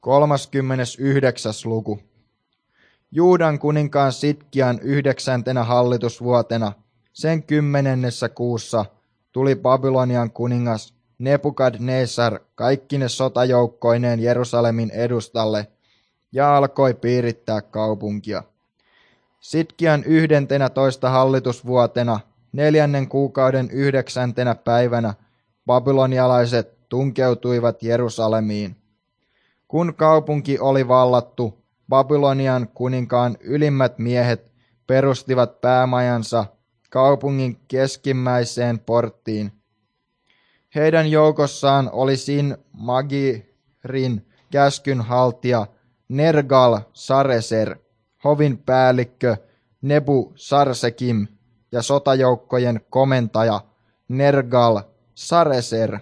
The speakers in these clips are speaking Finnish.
39. luku. Juudan kuninkaan Sidkian 9. hallitusvuotena, sen 10. kuussa, tuli Babylonian kuningas Nebukadnessar kaikkine sotajoukkoineen Jerusalemin edustalle ja alkoi piirittää kaupunkia. Sidkian 11. hallitusvuotena, 4. kuukauden 9. päivänä, babylonialaiset tunkeutuivat Jerusalemiin. Kun kaupunki oli vallattu, Babylonian kuninkaan ylimmät miehet perustivat päämajansa kaupungin keskimmäiseen porttiin. Heidän joukossaan oli Sin-Magirin käskynhaltija Nergal-Sareser, hovin päällikkö Nebu-Sarsekim ja sotajoukkojen komentaja Nergal-Sareser.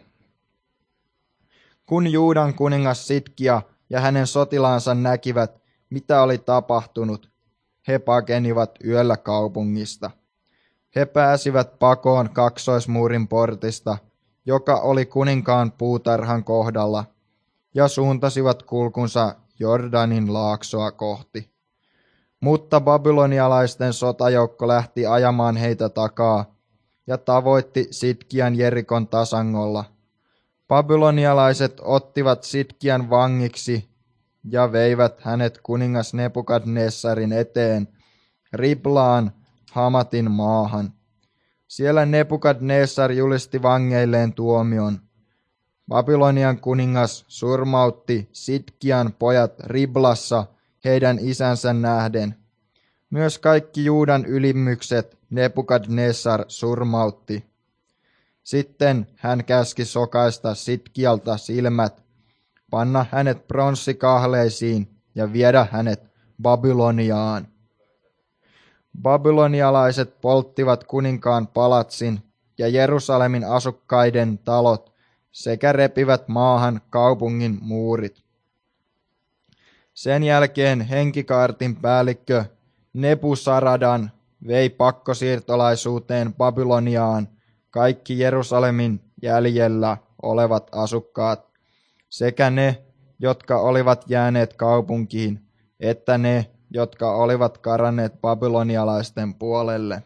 Kun Juudan kuningas Sidkia ja hänen sotilaansa näkivät, mitä oli tapahtunut, he pakenivat yöllä kaupungista. He pääsivät pakoon kaksoismuurin portista, joka oli kuninkaan puutarhan kohdalla, ja suuntasivat kulkunsa Jordanin laaksoa kohti. Mutta babylonialaisten sotajoukko lähti ajamaan heitä takaa ja tavoitti Sidkian Jerikon tasangolla. Babylonialaiset ottivat Sidkian vangiksi ja veivät hänet kuningas Nebukadnessarin eteen Riblaan Hamatin maahan. Siellä Nebukadnessar julisti vangeilleen tuomion. Babylonian kuningas surmautti Sidkian pojat Riblassa heidän isänsä nähden. Myös kaikki Juudan ylimmykset Nebukadnessar surmautti. Sitten hän käski sokaista Sidkialta silmät, panna hänet pronssikahleisiin ja viedä hänet Babyloniaan. Babylonialaiset polttivat kuninkaan palatsin ja Jerusalemin asukkaiden talot sekä repivät maahan kaupungin muurit. Sen jälkeen henkikaartin päällikkö Nebusaradan vei pakkosiirtolaisuuteen Babyloniaan kaikki Jerusalemin jäljellä olevat asukkaat, sekä ne, jotka olivat jääneet kaupunkiin, että ne, jotka olivat karanneet babylonialaisten puolelle.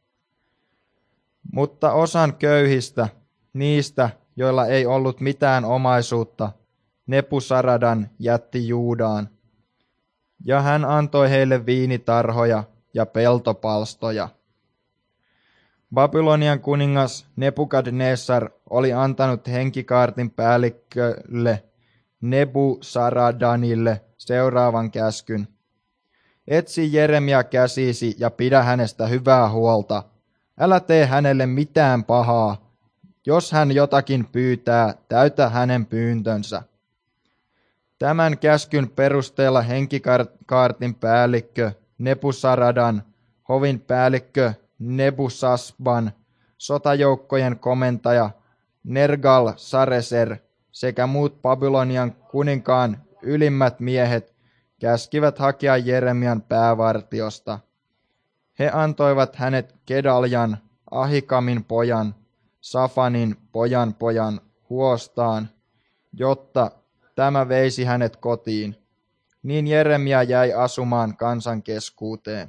Mutta osan köyhistä, niistä, joilla ei ollut mitään omaisuutta, Nebusaradan jätti Juudaan, ja hän antoi heille viinitarhoja ja peltopalstoja. Babylonian kuningas Nebukadnessar oli antanut henkikaartin päällikölle Nebusaradanille seuraavan käskyn. Etsi Jeremia käsisi ja pidä hänestä hyvää huolta. Älä tee hänelle mitään pahaa. Jos hän jotakin pyytää, täytä hänen pyyntönsä. Tämän käskyn perusteella henkikaartin päällikkö Nebusaradan, hovin päällikkö Nebusasban, sotajoukkojen komentaja Nergal-Sareser sekä muut Babylonian kuninkaan ylimmät miehet käskivät hakea Jeremian päävartiosta. He antoivat hänet Kedaljan, Ahikamin pojan, Safanin pojan huostaan, jotta tämä veisi hänet kotiin. Niin Jeremia jäi asumaan kansan keskuuteen.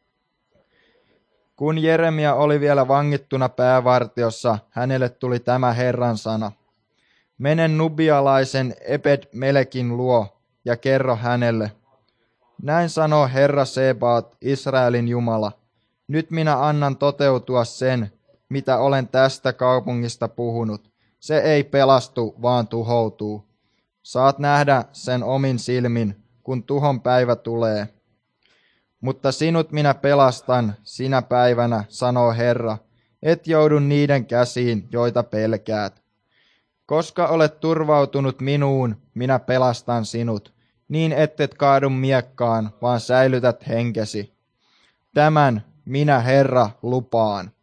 Kun Jeremia oli vielä vangittuna päävartiossa, hänelle tuli tämä Herran sana. Mene nubialaisen Ebed-Melekin luo ja kerro hänelle. Näin sanoo Herra Sebaat, Israelin Jumala. Nyt minä annan toteutua sen, mitä olen tästä kaupungista puhunut. Se ei pelastu, vaan tuhoutuu. Saat nähdä sen omin silmin, kun tuhon päivä tulee. Mutta sinut minä pelastan sinä päivänä, sanoo Herra, et joudu niiden käsiin, joita pelkäät. Koska olet turvautunut minuun, minä pelastan sinut, niin ettet kaadu miekkaan, vaan säilytät henkesi. Tämän minä, Herra, lupaan.